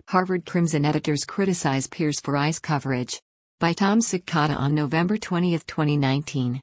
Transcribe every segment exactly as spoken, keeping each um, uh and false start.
Harvard Crimson editors criticize peers for ICE coverage. By Tom Cicada on November twentieth, twenty nineteen.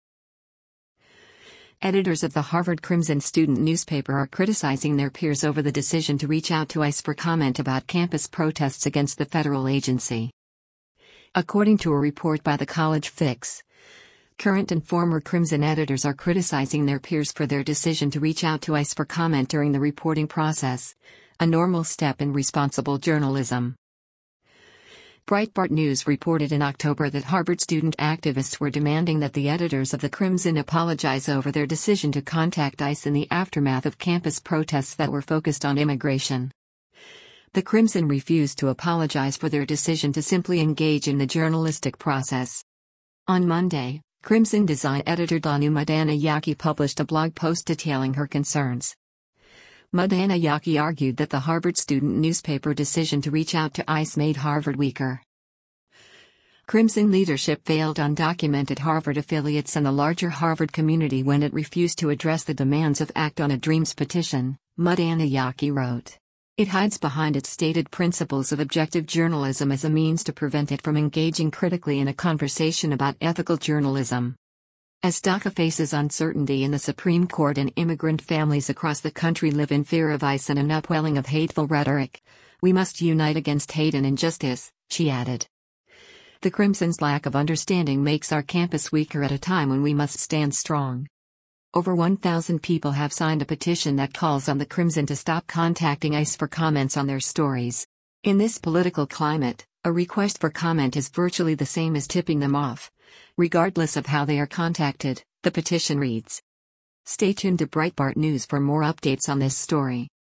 Editors of the Harvard Crimson student newspaper are criticizing their peers over the decision to reach out to ICE for comment about campus protests against the federal agency. According to a report by the College Fix, current and former Crimson editors are criticizing their peers for their decision to reach out to ICE for comment during the reporting process, a normal step in responsible journalism. Breitbart News reported in October that Harvard student activists were demanding that the editors of the Crimson apologize over their decision to contact ICE in the aftermath of campus protests that were focused on immigration. The Crimson refused to apologize for their decision to simply engage in the journalistic process. On Monday, Crimson design editor Danu Madana-Yaki published a blog post detailing her concerns. Madana-Yaki argued that the Harvard student newspaper decision to reach out to ICE made Harvard weaker. Crimson leadership failed undocumented Harvard affiliates and the larger Harvard community when it refused to address the demands of Act on a Dreams petition, Madana-Yaki wrote. It hides behind its stated principles of objective journalism as a means to prevent it from engaging critically in a conversation about ethical journalism. As DACA faces uncertainty in the Supreme Court and immigrant families across the country live in fear of ICE and an upwelling of hateful rhetoric, we must unite against hate and injustice, she added. The Crimson's lack of understanding makes our campus weaker at a time when we must stand strong. Over one thousand people have signed a petition that calls on the Crimson to stop contacting ICE for comments on their stories. In this political climate, a request for comment is virtually the same as tipping them off, regardless of how they are contacted, the petition reads. Stay tuned to Breitbart News for more updates on this story.